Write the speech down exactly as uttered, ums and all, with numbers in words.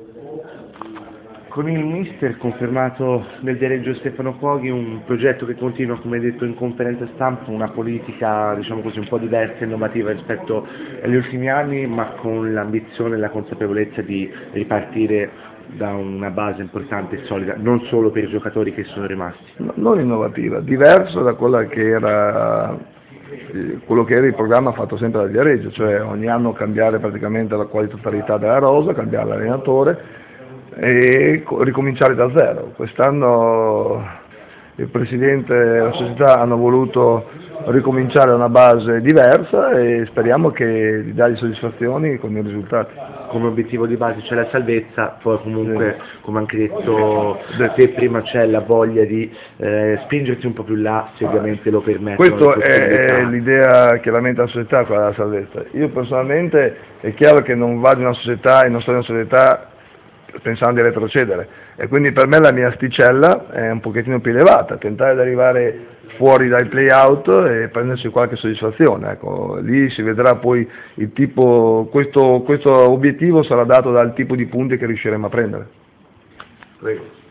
Con il mister confermato nel diario Stefano Cuoghi un progetto che continua, come detto in conferenza stampa, una politica diciamo così un po' diversa e innovativa rispetto agli ultimi anni, ma con l'ambizione e la consapevolezza di ripartire da una base importante e solida, non solo per i giocatori che sono rimasti. No, non innovativa, diversa da quella che era quello che era il programma fatto sempre da Viareggio, cioè ogni anno cambiare praticamente la qualità della rosa, cambiare l'allenatore e ricominciare da zero. Quest'anno il Presidente e la società hanno voluto ricominciare da una base diversa e speriamo che gli dargli soddisfazioni con i risultati. Come obiettivo di base c'è la salvezza, poi comunque sì, come anche detto te prima c'è la voglia di eh, spingersi un po' più là se ovviamente lo permettono. Questa è l'idea che lamenta la società, quella della salvezza. Io personalmente è chiaro che non vado in una società e non sto in una società pensando di retrocedere e quindi per me la mia asticella è un pochettino più elevata, tentare di arrivare fuori dai play-out e prendersi qualche soddisfazione, ecco, lì si vedrà poi il tipo, questo, questo obiettivo sarà dato dal tipo di punti che riusciremo a prendere. Prego.